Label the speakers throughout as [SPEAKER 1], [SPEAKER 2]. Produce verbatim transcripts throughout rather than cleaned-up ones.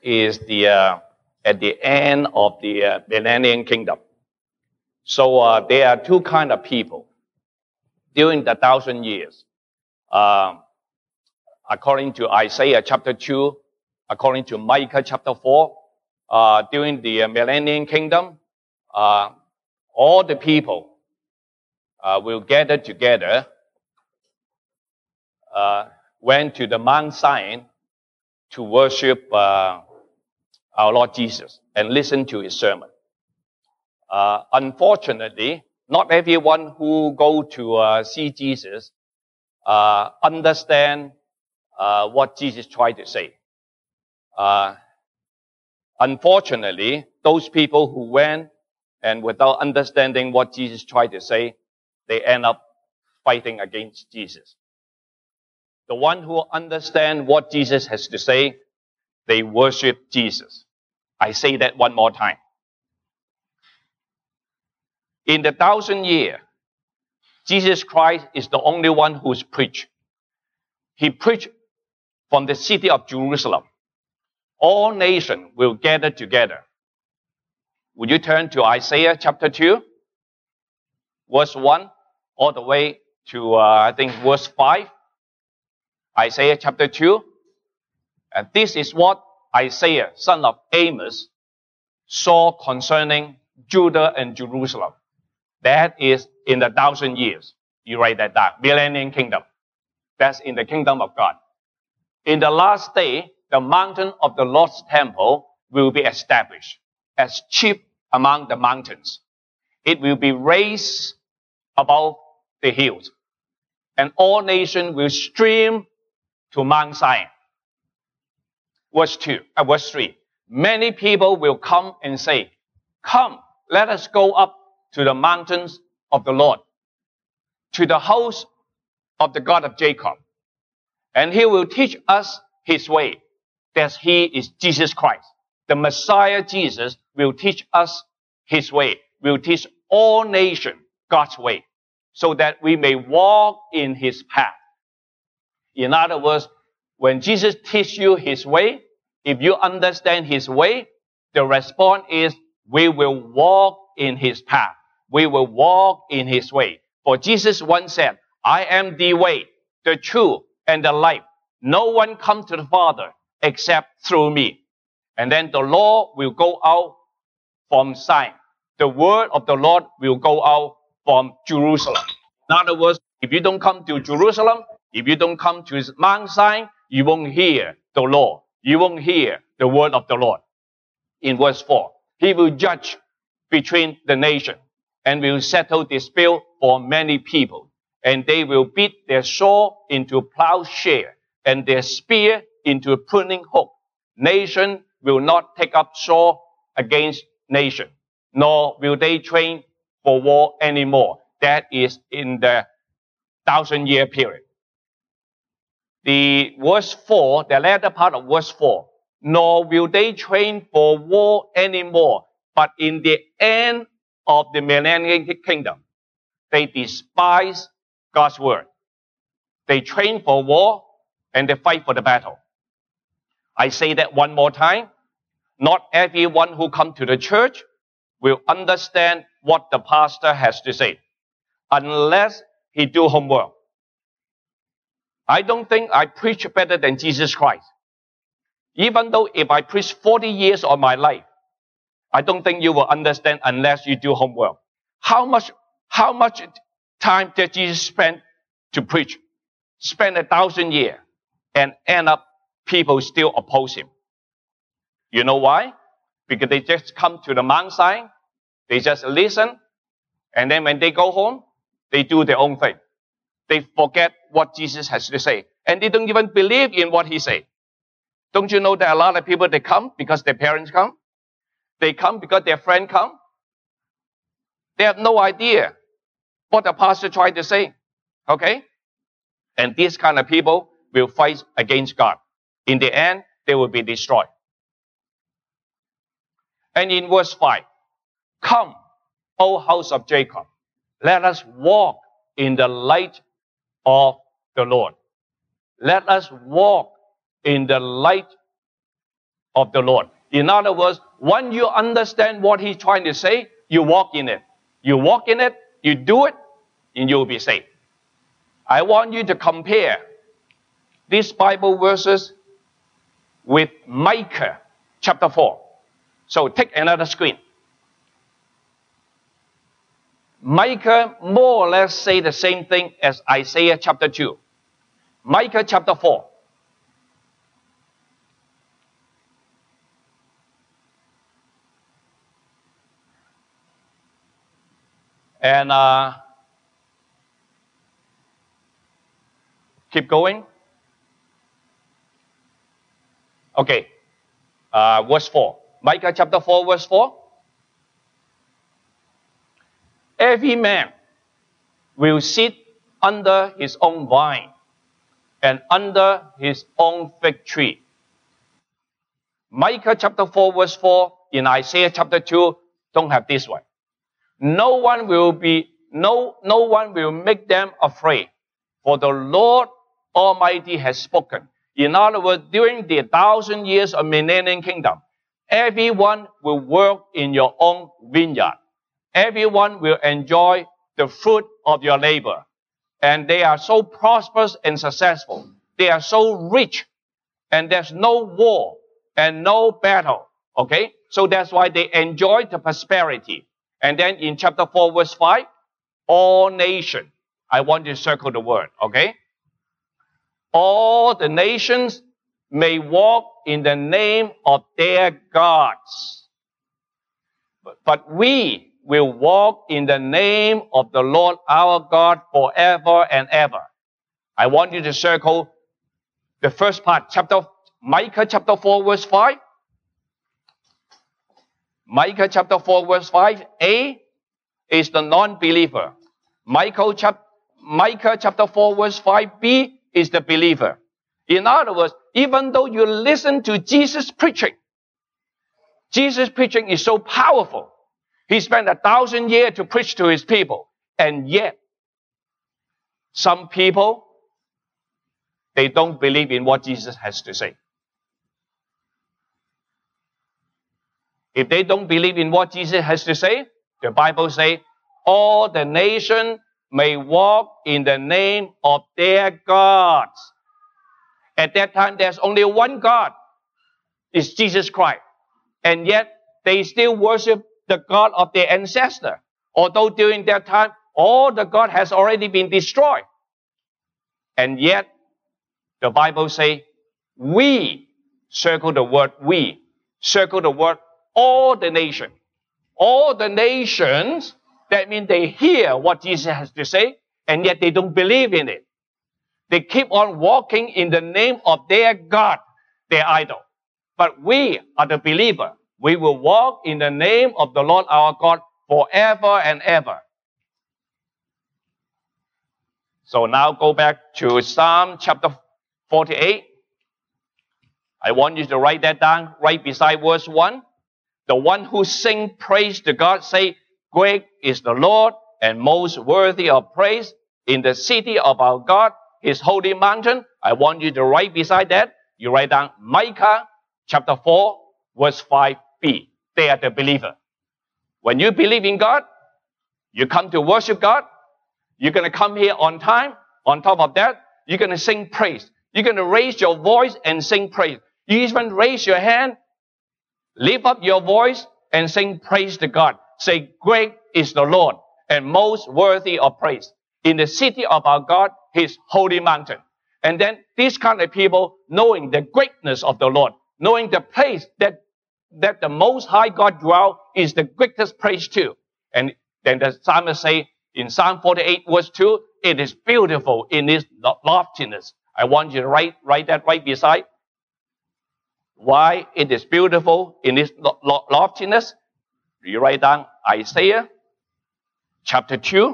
[SPEAKER 1] is the uh, at the end of the uh, millennium kingdom. So uh, there are two kind of people during the thousand years. Uh, according to Isaiah chapter two, according to Micah chapter four, uh, during the uh, millennium kingdom, uh, all the people uh, will gather together, uh, went to the Mount Zion to worship uh, our Lord Jesus and listen to his sermon. Uh, unfortunately, not everyone who go to uh, see Jesus uh, understand uh, what Jesus tried to say. Uh, unfortunately, those people who went and without understanding what Jesus tried to say, they end up fighting against Jesus. The one who understand what Jesus has to say, they worship Jesus. I say that one more time. In the thousand year, Jesus Christ is the only one who's preached. He preached from the city of Jerusalem. All nations will gather together. Would you turn to Isaiah chapter two, verse one, all the way to, uh, I think, verse five? Isaiah chapter two. And this is what Isaiah, son of Amos, saw concerning Judah and Jerusalem. That is in the thousand years. You write that down. Millennium kingdom. That's in the kingdom of God. In the last day, the mountain of the Lord's temple will be established as chief among the mountains. It will be raised above the hills. And all nations will stream to Mount Zion. Verse two, uh, verse three. Many people will come and say, "Come, let us go up to the mountains of the Lord, to the house of the God of Jacob. And he will teach us his way." That he is Jesus Christ. The Messiah Jesus will teach us his way, will teach all nations God's way, so that we may walk in his path. In other words, when Jesus teaches you his way, if you understand his way, the response is we will walk in his path. We will walk in his way. For Jesus once said, "I am the way, the truth, and the life. No one comes to the Father except through me." And then the law will go out from Zion. The word of the Lord will go out from Jerusalem. In other words, if you don't come to Jerusalem, if you don't come to Mount Zion, you won't hear the law. You won't hear the word of the Lord. In verse four, he will judge between the nations and will settle dispute for many people. And they will beat their sword into plowshare and their spear into a pruning hook. Nation will not take up sword against nation, nor will they train for war anymore. That is in the thousand year period. The verse four, the latter part of verse four, nor will they train for war anymore, but in the end of the millennium kingdom, they despise God's word. They train for war and they fight for the battle. I say that one more time. Not everyone who comes to the church will understand what the pastor has to say unless he do homework. I don't think I preach better than Jesus Christ. Even though if I preach forty years of my life, I don't think you will understand unless you do homework. How much, how much time did Jesus spend to preach? Spend a thousand years and end up people still oppose him. You know why? Because they just come to the Mount Zion, they just listen, and then when they go home, they do their own thing. They forget what Jesus has to say. And they don't even believe in what he said. Don't you know that a lot of people, they come because their parents come? They come because their friend come? They have no idea what the pastor tried to say. Okay? And these kind of people will fight against God. In the end, they will be destroyed. And in verse five, "Come, O house of Jacob, let us walk in the light of the Lord." Let us walk in the light of the Lord. In other words, when you understand what he's trying to say, you walk in it. You walk in it, you do it, and you'll be saved. I want you to compare these Bible verses with Micah chapter four. So take another screen. Micah more or less say the same thing as Isaiah chapter two. Micah chapter four. And uh, keep going. Okay, uh, verse four. Micah chapter four, verse four. Every man will sit under his own vine and under his own fig tree. Micah chapter four, verse four, in Isaiah chapter two, don't have this one. No one will be, no, no one will make them afraid, for the Lord Almighty has spoken. In other words, during the thousand years of millennium kingdom, everyone will work in your own vineyard. Everyone will enjoy the fruit of your labor. And they are so prosperous and successful. They are so rich. And there's no war and no battle. Okay? So that's why they enjoy the prosperity. And then in chapter four, verse five, all nations. I want you to circle the word. Okay? All the nations may walk in the name of their gods. But, but we will walk in the name of the Lord our God forever and ever. I want you to circle the first part, chapter Micah chapter four, verse five. Micah chapter four, verse five. A is the non-believer. Micah, chap- Micah chapter four, verse five. B is the believer. In other words, even though you listen to Jesus preaching, Jesus preaching is so powerful. He spent a thousand years to preach to his people. And yet, some people, they don't believe in what Jesus has to say. If they don't believe in what Jesus has to say, the Bible says, all the nations may walk in the name of their gods. At that time, there's only one God. It's Jesus Christ. And yet, they still worship the God of their ancestor. Although during that time, all the God has already been destroyed. And yet, the Bible says, we, circle the word we, circle the word all the nations. All the nations, that means they hear what Jesus has to say, and yet they don't believe in it. They keep on walking in the name of their God, their idol. But we are the believer. We will walk in the name of the Lord our God forever and ever. So now go back to Psalm chapter forty-eight. I want you to write that down right beside verse one. The one who sing praise to God, say, great is the Lord and most worthy of praise in the city of our God, his holy mountain. I want you to write beside that. You write down Micah chapter four, verse five b. They are the believer. When you believe in God, you come to worship God. You're going to come here on time. On top of that, you're going to sing praise. You're going to raise your voice and sing praise. You even raise your hand, lift up your voice, and sing praise to God. Say, great is the Lord and most worthy of praise in the city of our God, his holy mountain. And then these kind of people, knowing the greatness of the Lord, knowing the place that, that the Most High God dwells, is the greatest place too. And then the psalmist say in Psalm forty-eight, verse two, it is beautiful in its loftiness. I want you to write, write that right beside. Why it is beautiful in its loftiness. You write down Isaiah chapter two,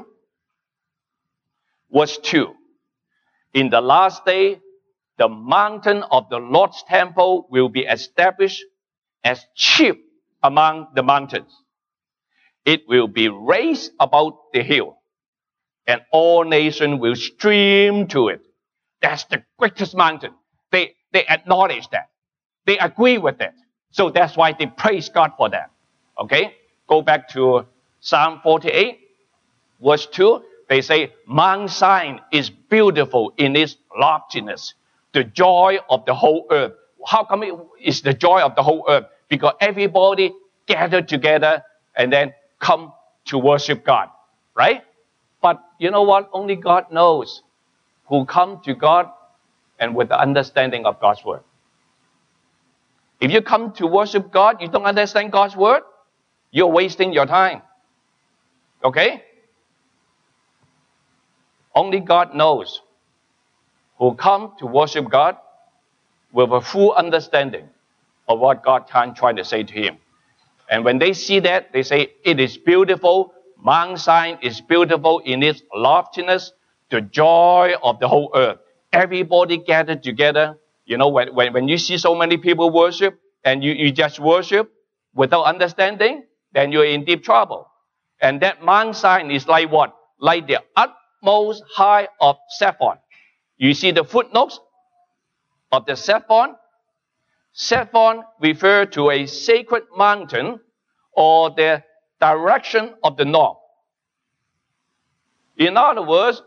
[SPEAKER 1] verse two. In the last day, the mountain of the Lord's temple will be established as chief among the mountains. It will be raised above the hill, and all nations will stream to it. That's the greatest mountain. They, they acknowledge that. They agree with it. So that's why they praise God for that. Okay? Go back to Psalm forty-eight, verse two. They say, Mount Zion is beautiful in its loftiness, the joy of the whole earth. How come it is the joy of the whole earth? Because everybody gathered together and then come to worship God, right? But you know what? Only God knows who come to God and with the understanding of God's word. If you come to worship God, you don't understand God's word, you're wasting your time. Okay? Only God knows who come to worship God with a full understanding of what God is trying to say to him. And when they see that, they say, it is beautiful. Mount Zion is beautiful in its loftiness, the joy of the whole earth. Everybody gathered together. You know, when, when, when you see so many people worship and you, you just worship without understanding, then you're in deep trouble. And that Mount Zion is like what? Like the utmost high of Zephon. You see the footnotes of the Zephon? Zephon refers to a sacred mountain or the direction of the north. In other words,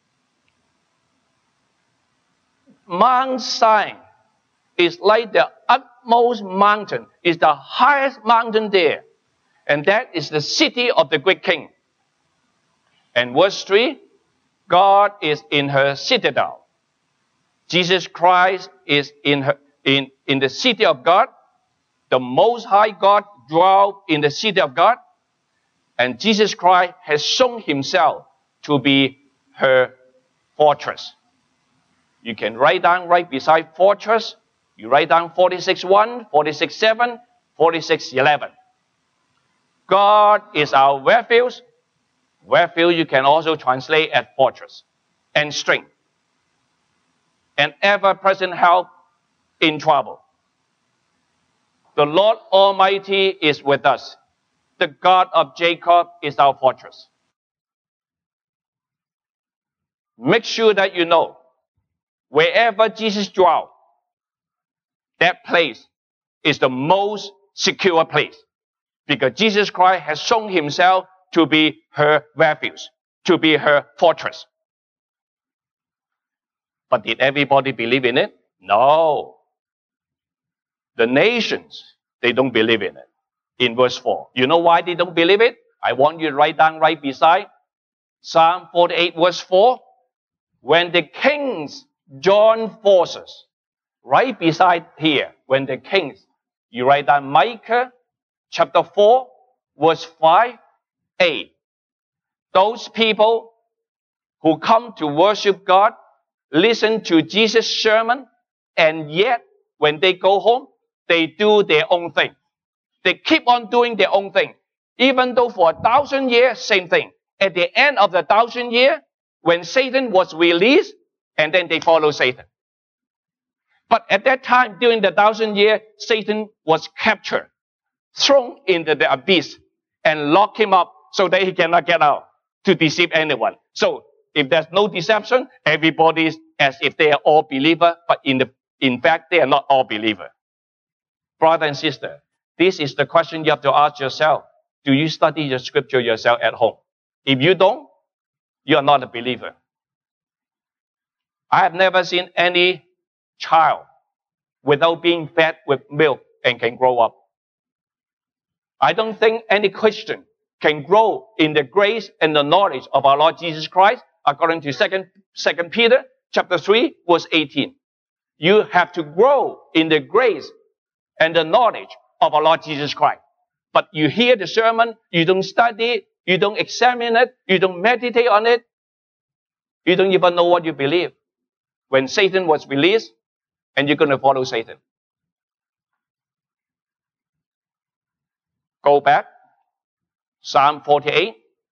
[SPEAKER 1] Mount Zion is like the utmost mountain, is the highest mountain there. And that is the city of the great king. And verse three, God is in her citadel. Jesus Christ is in her, in, in the city of God. The Most High God dwells in the city of God. And Jesus Christ has shown himself to be her fortress. You can write down right beside fortress. You write down forty-six one, forty-six seven, forty-six eleven. God is our refuge. Refuge you can also translate as fortress and strength. An ever-present help in trouble. The Lord Almighty is with us. The God of Jacob is our fortress. Make sure that you know, wherever Jesus dwells, that place is the most secure place. Because Jesus Christ has shown himself to be her refuge, to be her fortress. But did everybody believe in it? No. The nations, they don't believe in it. In verse four. You know why they don't believe it? I want you to write down right beside Psalm forty-eight verse four. When the kings join forces, right beside here, when the kings, you write down Micah chapter four, verse five, eight. Those people who come to worship God, listen to Jesus' sermon, and yet when they go home, they do their own thing. They keep on doing their own thing. Even though for a thousand years, same thing. At the end of the thousand year, when Satan was released, and then they follow Satan. But at that time, during the thousand year, Satan was captured, thrown into the abyss, and locked him up so that he cannot get out to deceive anyone. So if there's no deception, everybody is as if they are all believers, but in the in fact, they are not all believers. Brother and sister, this is the question you have to ask yourself. Do you study the scripture yourself at home? If you don't, you are not a believer. I have never seen any child without being fed with milk and can grow up. I don't think any Christian can grow in the grace and the knowledge of our Lord Jesus Christ, according to Second Peter chapter three, verse eighteen. You have to grow in the grace and the knowledge of our Lord Jesus Christ. But you hear the sermon, you don't study it, you don't examine it, you don't meditate on it, you don't even know what you believe. When Satan was released, and you're going to follow Satan. Go back. Psalm forty-eight.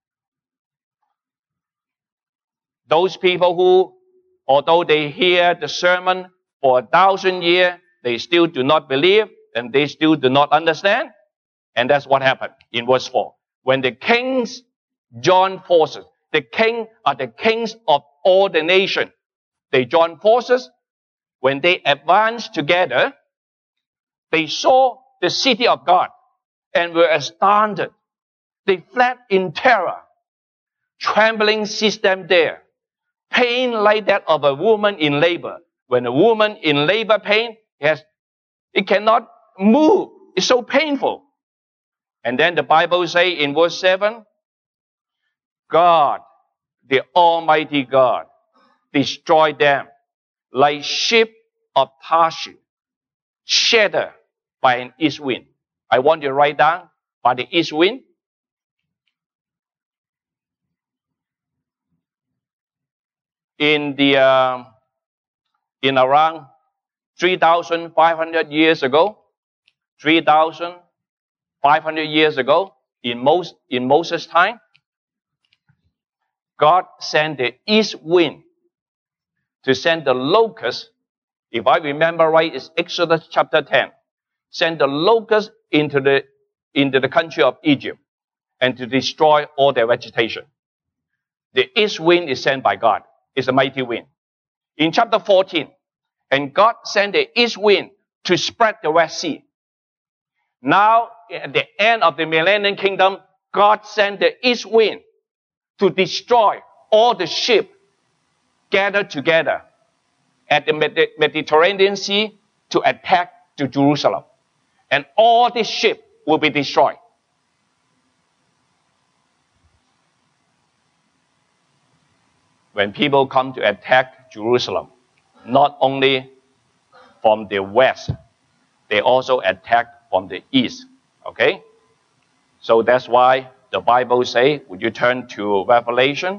[SPEAKER 1] Those people who, although they hear the sermon for a thousand years, they still do not believe, and they still do not understand. And that's what happened in verse four. When the kings join forces, the king are the kings of all the nation. They join forces. When they advanced together, they saw the city of God and were astounded. They fled in terror. Trembling seized them there. Pain like that of a woman in labor. When a woman in labor pain, has, it cannot move. It's so painful. And then the Bible says in verse seven, God, the Almighty God, destroyed them like ship of Tarshish, shattered by an east wind. I want you to write down, by the east wind. In the uh, in around three thousand five hundred years ago, three thousand five hundred years ago, in most in Moses' time, God sent the east wind to send the locusts. If I remember right, it's Exodus chapter ten. Send the locusts into the into the country of Egypt and to destroy all their vegetation. The east wind is sent by God. It's a mighty wind. In chapter fourteen, and God sent the east wind to spread the Red Sea. Now, at the end of the millennium kingdom, God sent the east wind to destroy all the ships gathered together at the Mediterranean Sea to attack to Jerusalem. And all these ships will be destroyed. When people come to attack Jerusalem, not only from the west, they also attack from the east. Okay? So that's why the Bible says, would you turn to Revelation?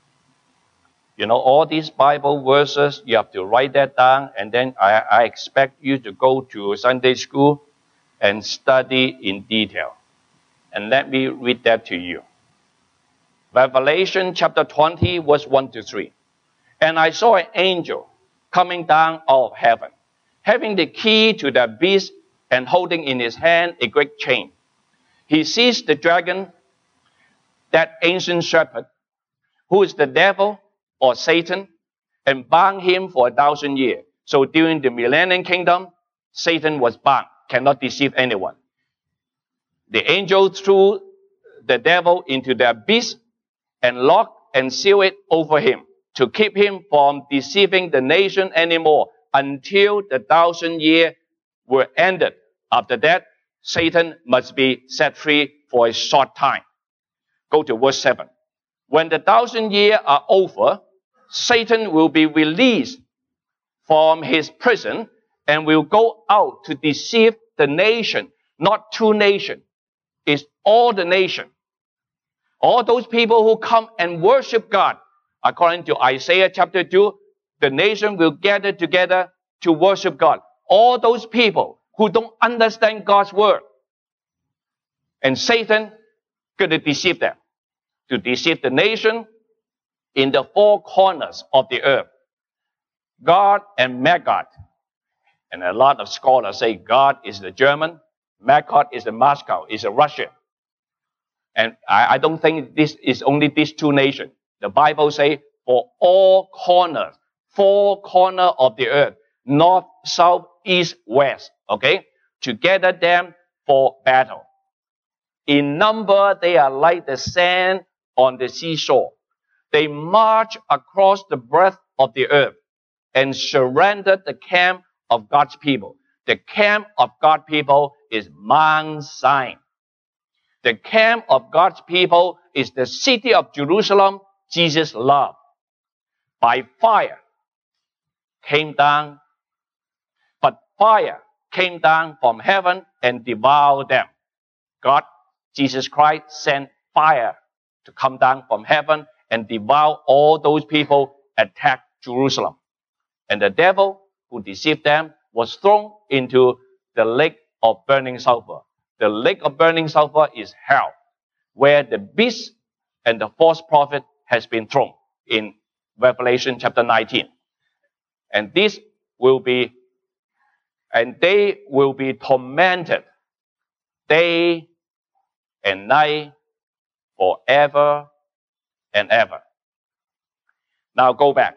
[SPEAKER 1] You know, all these Bible verses, you have to write that down, and then I, I expect you to go to Sunday school and study in detail. And let me read that to you. Revelation chapter twenty, verse one to three. And I saw an angel coming down out of heaven, having the key to the beast and holding in his hand a great chain. He seized the dragon, that ancient serpent, who is the devil or Satan, and bound him for a thousand years. So during the millennium kingdom, Satan was bound, cannot deceive anyone. The angel threw the devil into the abyss and locked and sealed it over him to keep him from deceiving the nation anymore until the thousand years were ended. After that, Satan must be set free for a short time. Go to verse seven. When the thousand years are over, Satan will be released from his prison and will go out to deceive the nation, not two nations. It's all the nation. All those people who come and worship God, according to Isaiah chapter two, the nation will gather together to worship God. All those people who don't understand God's word. And Satan going to deceive them, to deceive the nation in the four corners of the earth. God and Magog. And a lot of scholars say God is the German, Magog is the Moscow, is the Russia. And I, I don't think this is only these two nations. The Bible says for all corners, four corners of the earth, north, south, east, west, okay, to gather them for battle. In number, they are like the sand on the seashore. They march across the breadth of the earth and surrendered the camp of God's people. The camp of God's people is Mount Zion. The camp of God's people is the city of Jerusalem, Jesus loved. By fire came down, but fire came down from heaven and devoured them. God, Jesus Christ, sent fire to come down from heaven and devour all those people, attack Jerusalem. And the devil who deceived them was thrown into the lake of burning sulfur. The lake of burning sulfur is hell, where the beast and the false prophet has been thrown in Revelation chapter nineteen. And this will be, and they will be tormented day and night forever and ever. Now go back.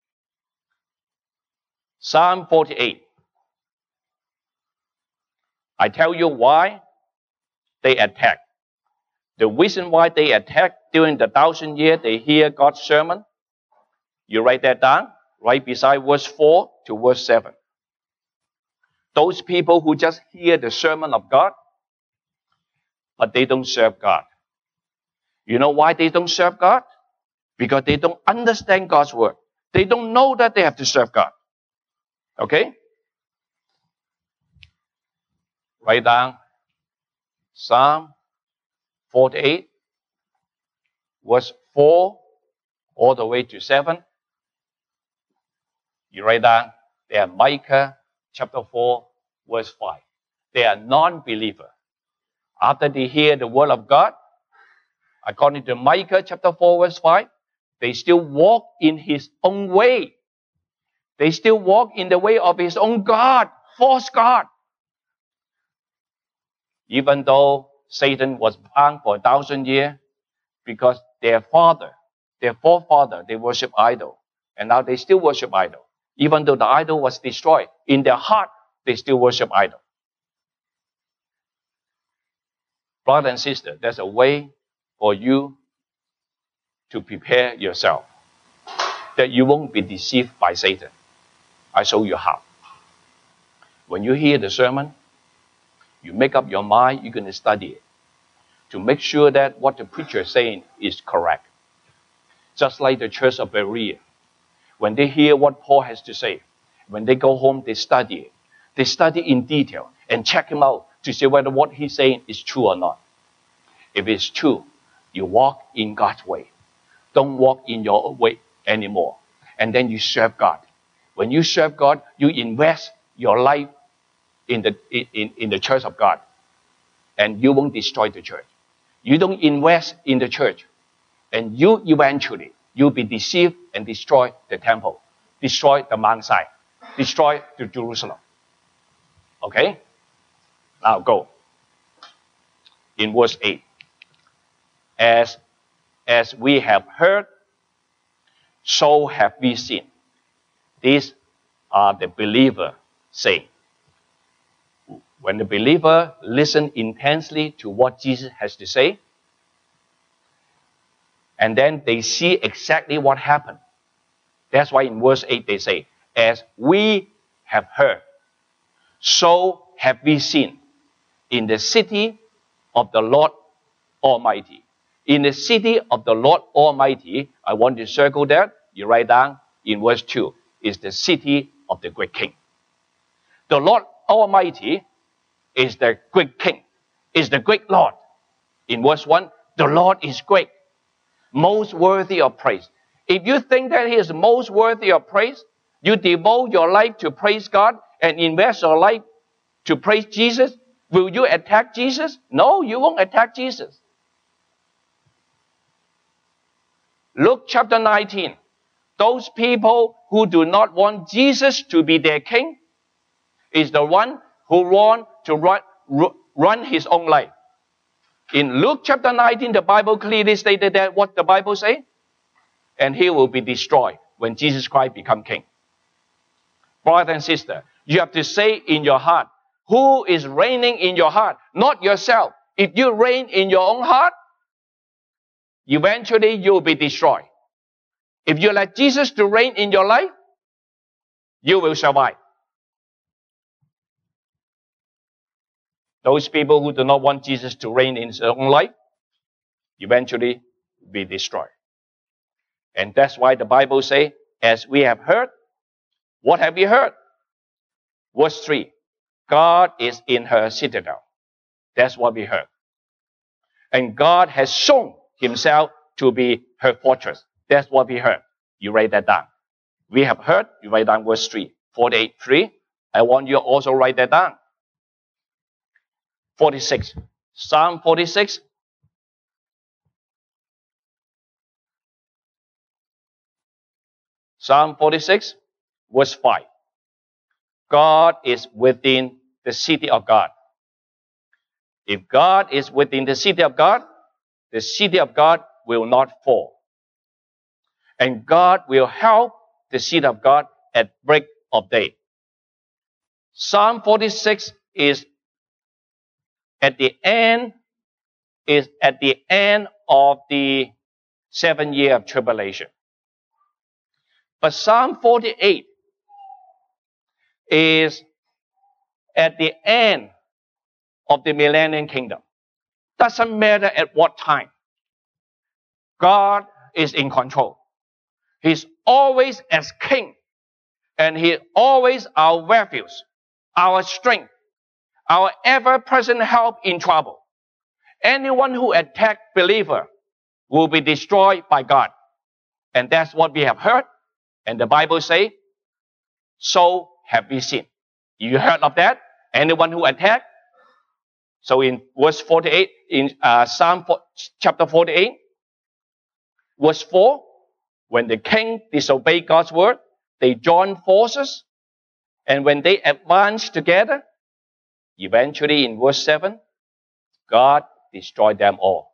[SPEAKER 1] Psalm forty-eight. I tell you why they attack. The reason why they attack during the thousand years, they hear God's sermon. You write that down, right beside verse four to verse seven. Those people who just hear the sermon of God, but they don't serve God. You know why they don't serve God? Because they don't understand God's word. They don't know that they have to serve God. Okay? Write down Psalm forty-eight, verse four, all the way to seven. You write down, they are Micah chapter four, verse five. They are non-believer. After they hear the word of God, according to Micah chapter four, verse five, they still walk in his own way. They still walk in the way of his own God, false God. Even though Satan was bound for a thousand years, because their father, their forefather, they worship idol. And now they still worship idol. Even though the idol was destroyed, in their heart, they still worship idol. Brother and sister, there's a way for you to prepare yourself that you won't be deceived by Satan. I show you how. When you hear the sermon, you make up your mind, you're going to study it to make sure that what the preacher is saying is correct. Just like the church of Berea. When they hear what Paul has to say, when they go home, they study it. They study in detail and check him out to see whether what he's saying is true or not. If it's true, you walk in God's way. Don't walk in your way anymore. And then you serve God. When you serve God, you invest your life in the, in, in the church of God. And you won't destroy the church. You don't invest in the church. And you eventually, you'll be deceived and destroy the temple. Destroy the Mount Zion. Destroy the Jerusalem. Okay? Now go. In verse eight. As, as we have heard, so have we seen. These are the believer saying. When the believer listens intensely to what Jesus has to say, and then they see exactly what happened. That's why in verse eight they say, as we have heard, so have we seen in the city of the Lord Almighty. In the city of the Lord Almighty, I want to circle that. You write down in verse two, is the city of the great king. The Lord Almighty is the great king, is the great Lord. In verse one, the Lord is great, most worthy of praise. If you think that he is most worthy of praise, you devote your life to praise God and invest your life to praise Jesus, will you attack Jesus? No, you won't attack Jesus. Luke chapter nineteen. Those people who do not want Jesus to be their king is the one who want to run, run his own life. In Luke chapter nineteen, the Bible clearly stated that what the Bible say? And he will be destroyed when Jesus Christ become king. Brother and sister, you have to say in your heart, who is reigning in your heart? Not yourself. If you reign in your own heart, eventually you will be destroyed. If you let Jesus to reign in your life, you will survive. Those people who do not want Jesus to reign in his own life, eventually be destroyed. And that's why the Bible says, as we have heard, what have we heard? Verse three, God is in her citadel. That's what we heard. And God has shown himself to be her fortress. That's what we heard. You write that down. We have heard, you write down verse three. forty-eight, three. I want you also write that down. forty-six. Psalm forty-six. Psalm forty-six, verse five. God is within the city of God. If God is within the city of God, the city of God will not fall. And God will help the city of God at break of day. Psalm forty-six is at the end is at the end of the seven year of tribulation. But Psalm forty-eight is at the end of the millennium kingdom. Doesn't matter at what time. God is in control. He's always as king. And He is always our refuge, our strength, our ever-present help in trouble. Anyone who attacks believer will be destroyed by God. And that's what we have heard. And the Bible says, so have we seen. You heard of that? Anyone who attack? So in verse forty-eight, in uh, Psalm chapter forty-eight, verse four, when the king disobeyed God's word, they joined forces. And when they advanced together, eventually in verse seven, God destroyed them all.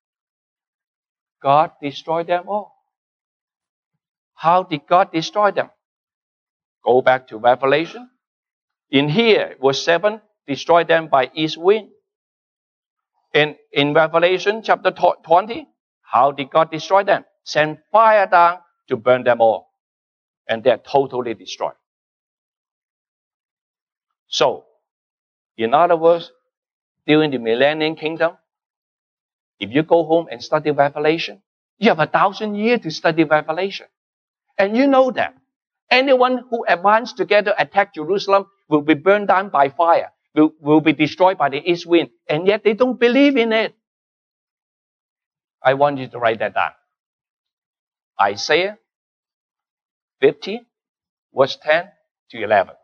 [SPEAKER 1] God destroyed them all. How did God destroy them? Go back to Revelation. In here, verse seven, destroy them by east wind. In, in Revelation chapter twenty, how did God destroy them? Send fire down to burn them all. And they're totally destroyed. So, in other words, during the millennium kingdom, if you go home and study Revelation, you have a thousand years to study Revelation. And you know that anyone who advanced together attack Jerusalem will be burned down by fire, will, will be destroyed by the east wind, and yet they don't believe in it. I want you to write that down. Isaiah fifty, verse ten to eleven.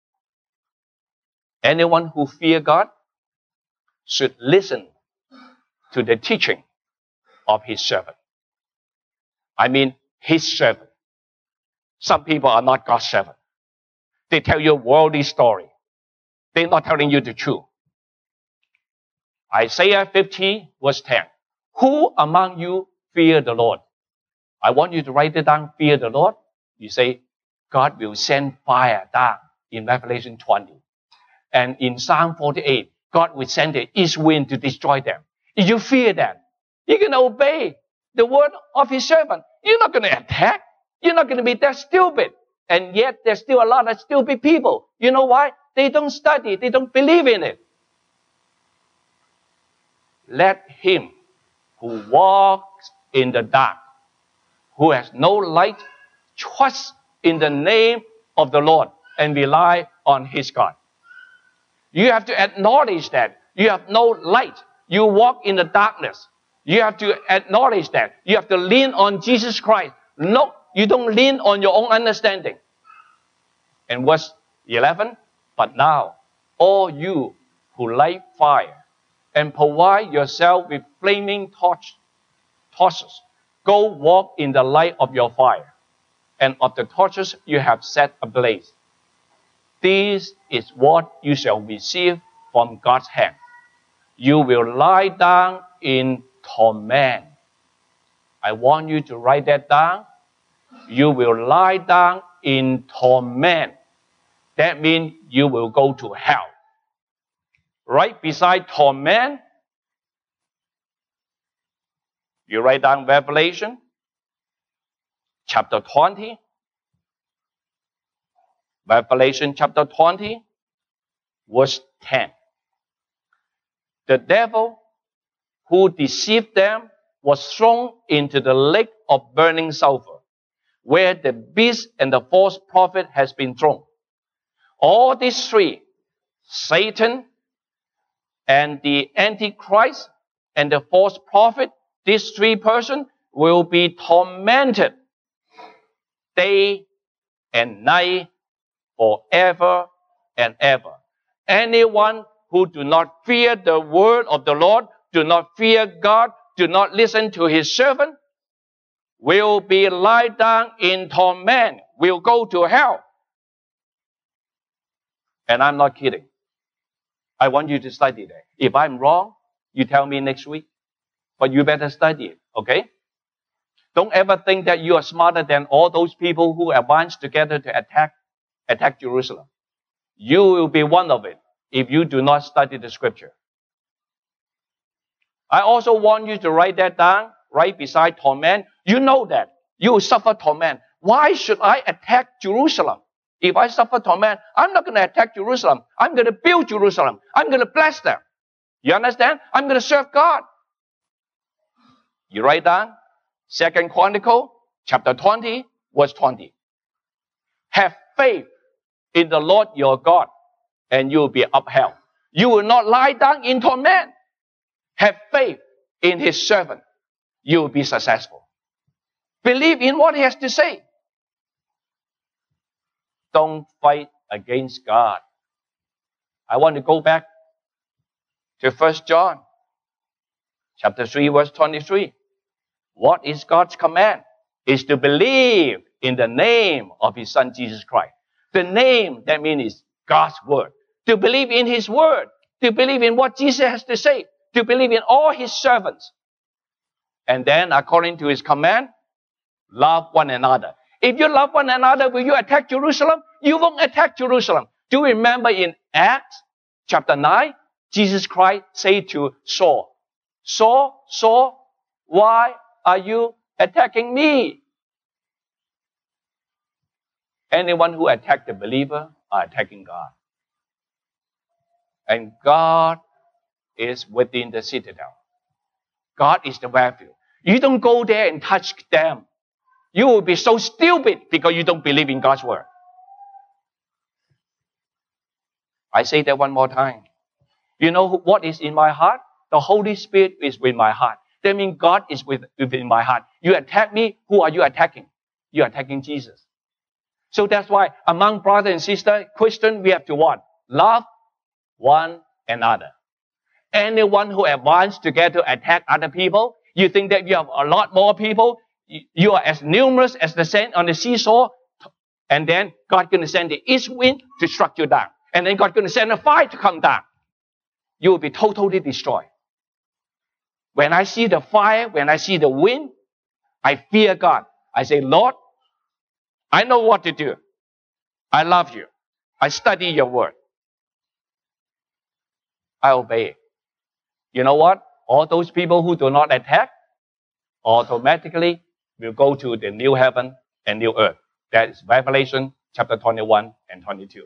[SPEAKER 1] Anyone who fears God should listen to the teaching of His servant. I mean, His servant. Some people are not God's servant. They tell you a worldly story. They're not telling you the truth. Isaiah fifty, verse ten. Who among you fear the Lord? I want you to write it down, fear the Lord. You say, God will send fire down in Revelation twenty. And in Psalm forty-eight, God will send the east wind to destroy them. If you fear that, you're going to obey the word of His servant. You're not going to attack. You're not going to be that stupid. And yet, there's still a lot of stupid people. You know why? They don't study. They don't believe in it. Let him who walks in the dark, who has no light, trust in the name of the Lord and rely on His God. You have to acknowledge that you have no light. You walk in the darkness. You have to acknowledge that. You have to lean on Jesus Christ. No, you don't lean on your own understanding. And verse eleven, but now, all you who light fire and provide yourself with flaming torch, torches, go walk in the light of your fire and of the torches you have set ablaze. This is what you shall receive from God's hand. You will lie down in torment. I want you to write that down. You will lie down in torment. That means you will go to hell. Right beside torment, you write down Revelation chapter twenty. Revelation chapter twenty, verse ten. The devil who deceived them was thrown into the lake of burning sulfur, where the beast and the false prophet has been thrown. All these three, Satan and the Antichrist and the false prophet, these three persons will be tormented day and night forever and ever. Anyone who do not fear the word of the Lord, do not fear God, do not listen to His servant, will be lied down in torment, will go to hell. And I'm not kidding. I want you to study that. If I'm wrong, you tell me next week. But you better study it, okay? Don't ever think that you are smarter than all those people who advance together to attack, attack Jerusalem. You will be one of it if you do not study the scripture. I also want you to write that down right beside torment. You know that you will suffer torment. Why should I attack Jerusalem? If I suffer torment, I'm not going to attack Jerusalem. I'm going to build Jerusalem. I'm going to bless them. You understand? I'm going to serve God. You write down Second Chronicle, chapter twenty, verse twenty. Have faith in the Lord your God, and you will be upheld. You will not lie down in torment. Have faith in his servant. You will be successful. Believe in what he has to say. Don't fight against God. I want to go back to First John, chapter three, verse twenty-three. What is God's command? Is to believe in the name of his Son, Jesus Christ. The name, that means God's word. To believe in his word. To believe in what Jesus has to say. To believe in all his servants. And then, according to his command, love one another. If you love one another, will you attack Jerusalem? You won't attack Jerusalem. Do you remember in Acts chapter nine, Jesus Christ said to Saul, Saul, Saul, why are you attacking me? Anyone who attacks the believer are attacking God. And God is within the citadel. God is the refuge. You don't go there and touch them. You will be so stupid because you don't believe in God's word. I say that one more time. You know what is in my heart? The Holy Spirit is with my heart. That means God is with, within my heart. You attack me, who are you attacking? You're attacking Jesus. So that's why among brother and sister, Christian, we have to what? Love one another. Anyone who advances together to attack other people, you think that you have a lot more people, you are as numerous as the sand on the seashore, and then God going to send the east wind to strike you down. And then God going to send a fire to come down. You will be totally destroyed. When I see the fire, when I see the wind, I fear God. I say, Lord, I know what to do. I love you. I study your word. I obey it. You know what? All those people who do not attack automatically will go to the new heaven and new earth. That is Revelation chapter twenty-one and twenty-two.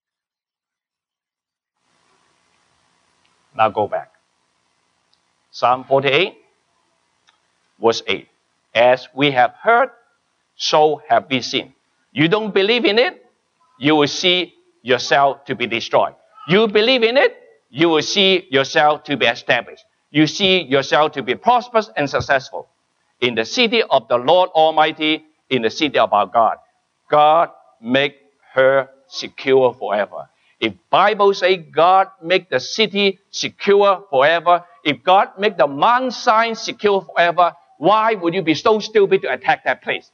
[SPEAKER 1] Now go back. Psalm forty-eight, verse eight. As we have heard, so have we seen. You don't believe in it, you will see yourself to be destroyed. You believe in it, you will see yourself to be established. You see yourself to be prosperous and successful. In the city of the Lord Almighty, in the city of our God. God make her secure forever. If Bible say God make the city secure forever, if God make the Mount Zion secure forever, why would you be so stupid to attack that place?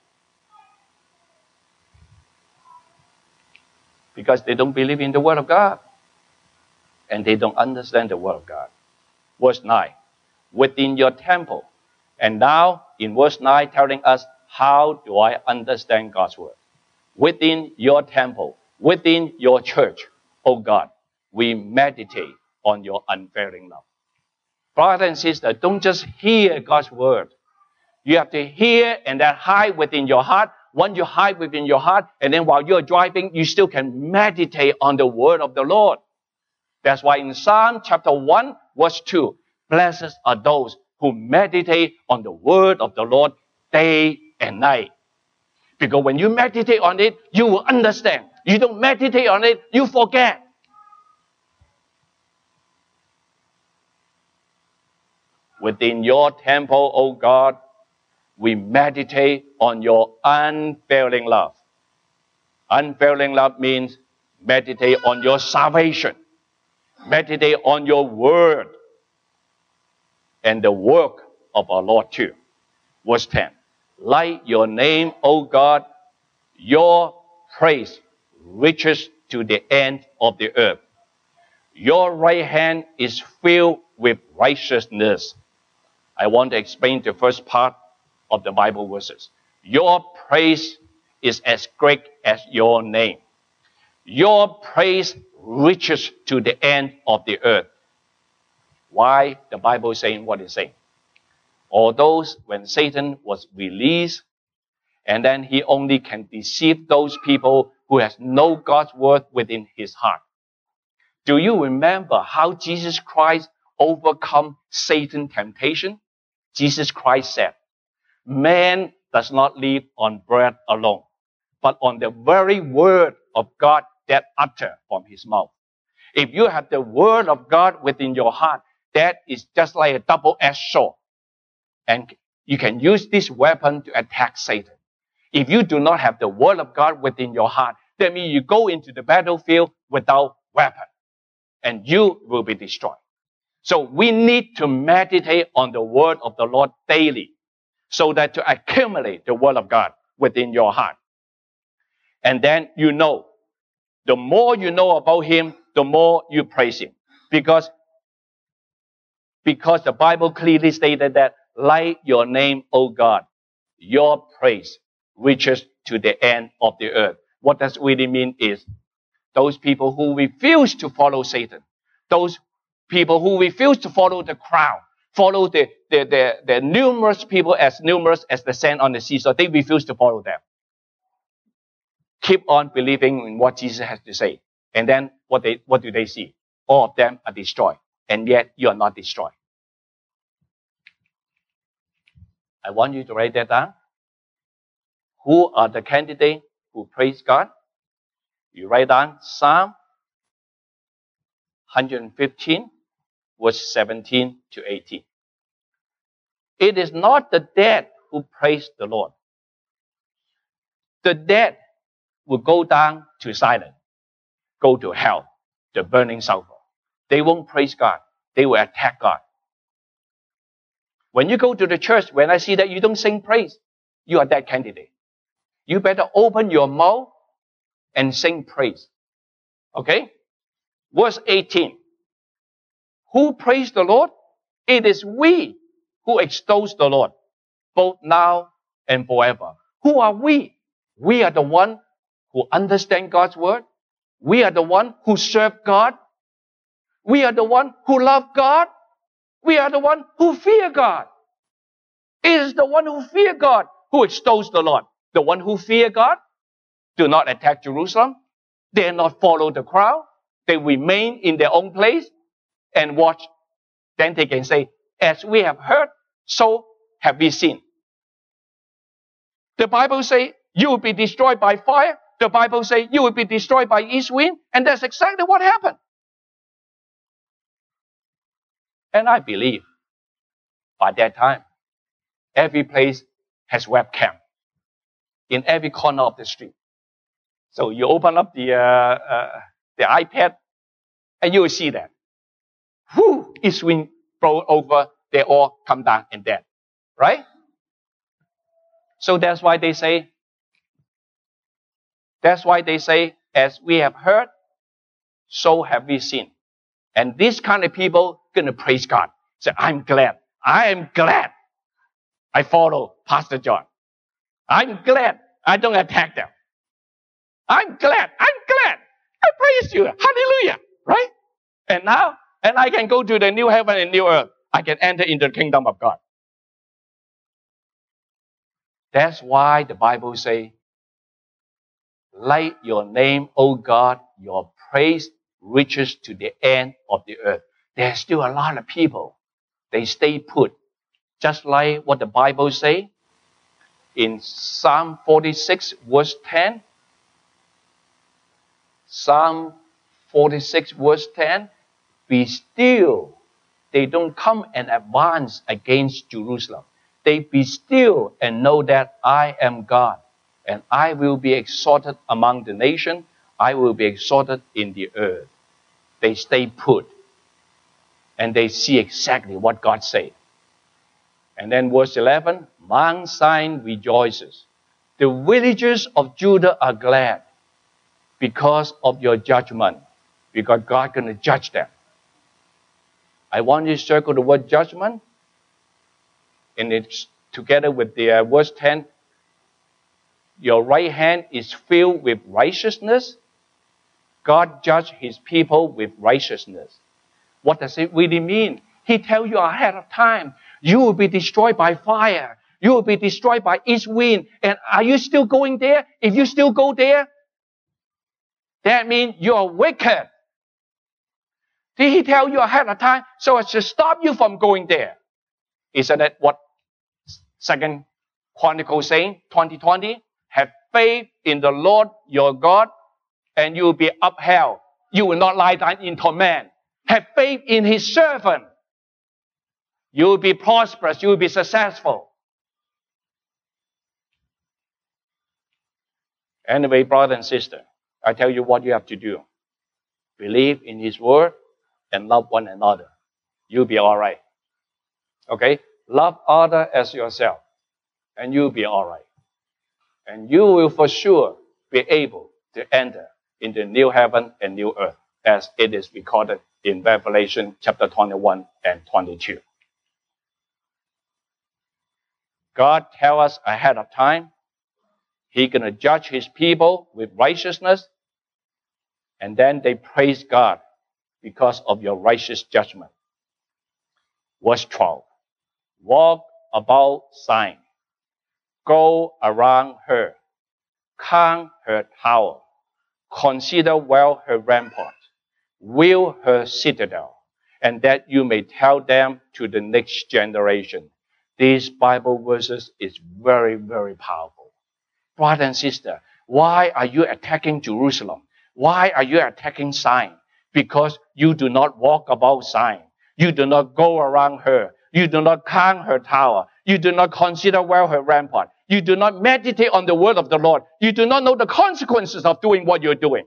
[SPEAKER 1] Because they don't believe in the Word of God. And they don't understand the Word of God. Verse nine, within your temple. And now, in verse nine, telling us, how do I understand God's Word? Within your temple, within your church, oh God, we meditate on your unfailing love. Brother and sister, don't just hear God's Word. You have to hear and then hide within your heart. Once you hide within your heart, and then while you're driving, you still can meditate on the Word of the Lord. That's why in Psalm chapter one, verse two, blessed are those who meditate on the Word of the Lord day and night. Because when you meditate on it, you will understand. You don't meditate on it, you forget. Within your temple, O God, we meditate on your unfailing love. Unfailing love means meditate on your salvation. Meditate on your word and the work of our Lord too. Verse ten. Like your name, O God, your praise reaches to the end of the earth. Your right hand is filled with righteousness. I want to explain the first part of the Bible verses. Your praise is as great as your name. Your praise reaches to the end of the earth. why the Bible is saying what it's saying. Although when Satan was released, and then he only can deceive those people who has no God's word within his heart. Do you remember how Jesus Christ overcome Satan's temptation? Jesus Christ said, man does not live on bread alone, but on the very word of God that utter from his mouth. If you have the word of God within your heart, that is just like a double-edged sword. And you can use this weapon to attack Satan. If you do not have the word of God within your heart, that means you go into the battlefield without weapon, and you will be destroyed. So we need to meditate on the word of the Lord daily, so that to accumulate the word of God within your heart. And then you know, the more you know about him, the more you praise him. Because, because the Bible clearly stated that, like your name, O God, your praise reaches to the end of the earth. What does really mean is, those people who refuse to follow Satan, those people who refuse to follow the crowd, follow the, the, the, the numerous people as numerous as the sand on the seashore, they refuse to follow them. Keep on believing in what Jesus has to say. And then what they, what do they see? All of them are destroyed. And yet you are not destroyed. I want you to write that down. Who are the candidates who praise God? You write down Psalm one fifteen, verse seventeen to eighteen. It is not the dead who praise the Lord. The dead will go down to silence, go to hell, the burning sulfur. They won't praise God. They will attack God. When you go to the church, when I see that you don't sing praise, you are that candidate. You better open your mouth and sing praise. Okay? Verse eighteen. Who praise the Lord? It is we who extols the Lord, both now and forever. Who are we? We are the one who understand God's word. We are the one who serve God. We are the one who love God. We are the one who fear God. It is the one who fear God who extols the Lord. The one who fear God do not attack Jerusalem. They do not follow the crowd. They remain in their own place and watch. Then they can say, as we have heard, so have we seen. The Bible says you will be destroyed by fire. The Bible says you will be destroyed by east wind. And that's exactly what happened. And I believe by that time, every place has webcam in every corner of the street. So you open up the, uh, uh, the iPad and you will see that. Whew, east wind blow over, they all come down and dead. Right? So that's why they say, that's why they say, as we have heard, so have we seen. And this kind of people gonna praise God. Say, I'm glad. I am glad I follow Pastor John. I'm glad I don't attack them. I'm glad. I'm glad. I praise you. Hallelujah. Right? And now, and I can go to the new heaven and new earth. I can enter into the kingdom of God. That's why the Bible says, like your name, O God, your praise reaches to the end of the earth. There's still a lot of people. They stay put. Just like what the Bible says in Psalm forty-six, verse ten. Psalm forty-six, verse ten. Be still. They don't come and advance against Jerusalem. They be still and know that I am God. And I will be exalted among the nations. I will be exalted in the earth. They stay put. And they see exactly what God said. And then verse eleven, Mount Zion rejoices. The villages of Judah are glad because of your judgment. Because God is going to judge them. I want you to circle the word judgment. And it's together with the uh, verse ten. Your right hand is filled with righteousness. God judged his people with righteousness. What does it really mean? He tells you ahead of time, you will be destroyed by fire. You will be destroyed by east wind. And are you still going there? If you still go there, that means you are wicked. Did he tell you ahead of time so as to stop you from going there? Isn't that what Second Chronicles saying, twenty twenty? Have faith in the Lord your God, and you will be upheld. You will not lie down in torment. Have faith in his servant. You will be prosperous. You will be successful. Anyway, brother and sister, I tell you what you have to do. Believe in his word and love one another. You'll be all right. Okay? Love others as yourself, and you'll be all right. And you will for sure be able to enter in the new heaven and new earth, as it is recorded in Revelation chapter twenty-one and twenty-two. God tells us ahead of time, he's going to judge his people with righteousness, and then they praise God because of your righteous judgment. Verse twelve. Walk about Zion. Go around her. Count her tower. Consider well her rampart. View her citadel. And that you may tell them to the next generation. These Bible verses is very, very powerful. Brother and sister, why are you attacking Jerusalem? Why are you attacking Zion? Because you do not walk about Zion. You do not go around her. You do not count her tower. You do not consider well her rampart. You do not meditate on the word of the Lord. You do not know the consequences of doing what you're doing.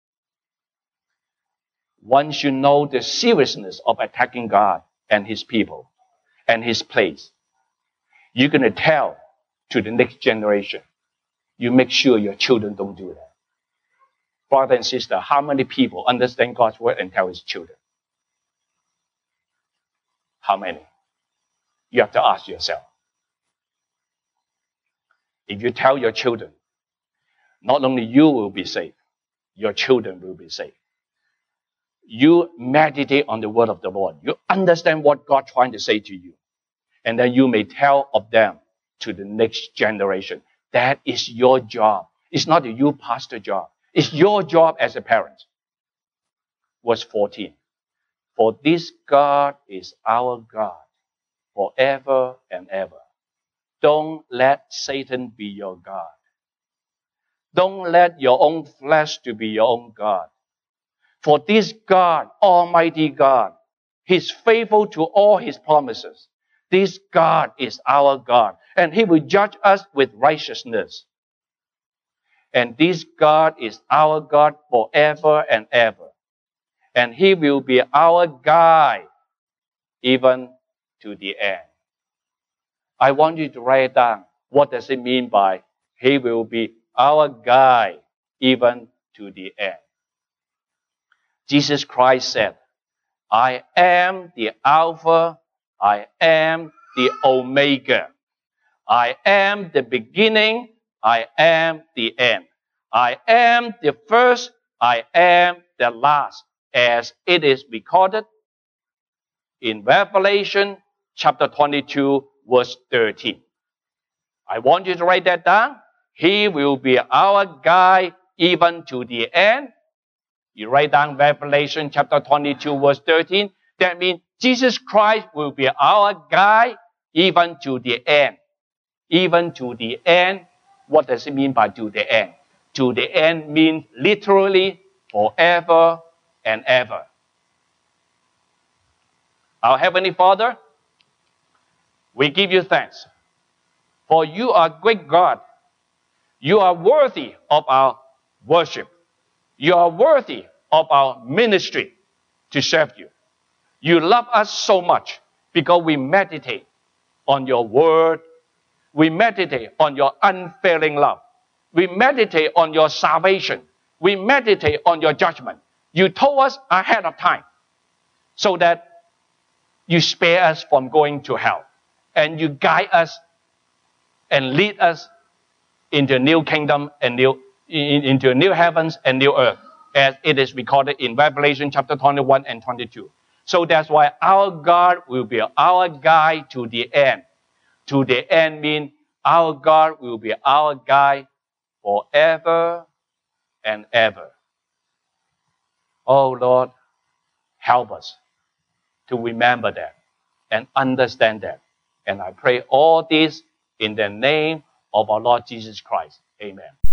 [SPEAKER 1] Once you know the seriousness of attacking God and his people and his place, you're going to tell to the next generation. You make sure your children don't do that. Brother and sister, how many people understand God's word and tell his children? How many? You have to ask yourself. If you tell your children, not only you will be saved, your children will be saved. You meditate on the word of the Lord. You understand what God's trying to say to you. And then you may tell of them to the next generation. That is your job. It's not a you pastor job. It's your job as a parent. Verse fourteen. For this God is our God forever and ever. Don't let Satan be your God. Don't let your own flesh to be your own God. For this God, Almighty God, he's faithful to all his promises. This God is our God, and he will judge us with righteousness. And this God is our God forever and ever. And he will be our guide even to the end. I want you to write down, what does it mean by he will be our guide even to the end? Jesus Christ said, I am the Alpha, I am the Omega. I am the beginning, I am the end. I am the first, I am the last, as it is recorded in Revelation chapter twenty-two, verse thirteen. I want you to write that down. He will be our guide even to the end. You write down Revelation chapter twenty-two, verse thirteen. That means Jesus Christ will be our guide even to the end. Even to the end. What does it mean by to the end? To the end means literally forever and ever. Our Heavenly Father, we give you thanks, for you are great God. You are worthy of our worship. You are worthy of our ministry to serve you. You love us so much because we meditate on your word. We meditate on your unfailing love. We meditate on your salvation. We meditate on your judgment. You told us ahead of time so that you spare us from going to hell. And you guide us and lead us into new kingdom and new, into new heavens and new earth, as it is recorded in Revelation chapter twenty-one and twenty-two. So that's why our God will be our guide to the end. To the end means our God will be our guide forever and ever. Oh Lord, help us to remember that and understand that. And I pray all this in the name of our Lord Jesus Christ. Amen.